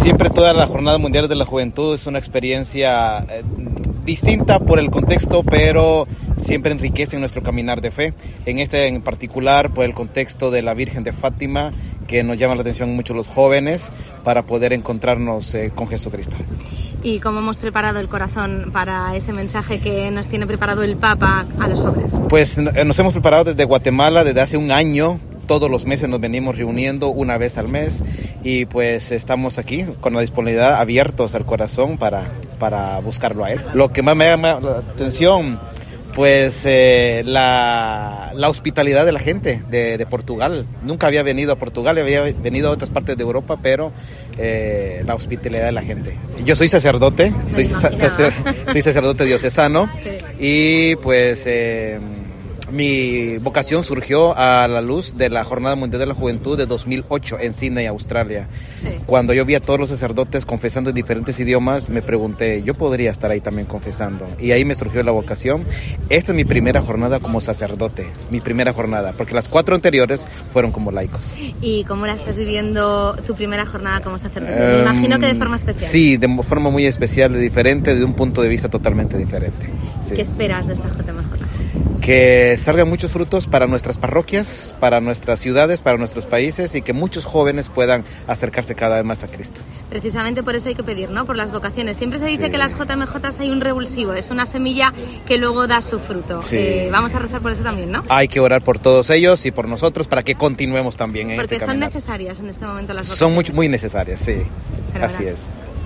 Siempre toda la Jornada Mundial de la Juventud es una experiencia distinta por el contexto, pero siempre enriquece nuestro caminar de fe. En este en particular, por el contexto de la Virgen de Fátima, que nos llama la atención mucho los jóvenes para poder encontrarnos con Jesucristo. ¿Y cómo hemos preparado el corazón para ese mensaje que nos tiene preparado el Papa a los jóvenes? Pues nos hemos preparado desde Guatemala, desde hace un año. Todos los meses nos venimos reuniendo una vez al mes y pues estamos aquí con la disponibilidad, abiertos al corazón para buscarlo a él. Lo que más me llama la atención, pues la hospitalidad de la gente de Portugal. Nunca había venido a Portugal, había venido a otras partes de Europa, pero la hospitalidad de la gente. Yo soy sacerdote, soy sacerdote diocesano, sí. Y pues mi vocación surgió a la luz de la Jornada Mundial de la Juventud de 2008 en Sydney, Australia. Sí. Cuando yo vi a todos los sacerdotes confesando en diferentes idiomas, me pregunté, yo podría estar ahí también confesando. Y ahí me surgió la vocación. Esta es mi primera jornada como sacerdote, mi primera jornada, porque las 4 anteriores fueron como laicos. ¿Y cómo la estás viviendo tu primera jornada como sacerdote? Me imagino que de forma especial. Sí, de forma muy especial, diferente, de un punto de vista totalmente diferente. Sí. ¿Qué esperas de esta JMJ? Que salgan muchos frutos para nuestras parroquias, para nuestras ciudades, para nuestros países y que muchos jóvenes puedan acercarse cada vez más a Cristo. Precisamente por eso hay que pedir, ¿no? Por las vocaciones. Siempre se dice que las JMJs hay un revulsivo, es una semilla que luego da su fruto. Sí. Vamos a rezar por eso también, ¿no? Hay que orar por todos ellos y por nosotros para que continuemos también en porque este son caminar. Necesarias en este momento las vocaciones. Son muy necesarias, sí. Fenomenal. Así es.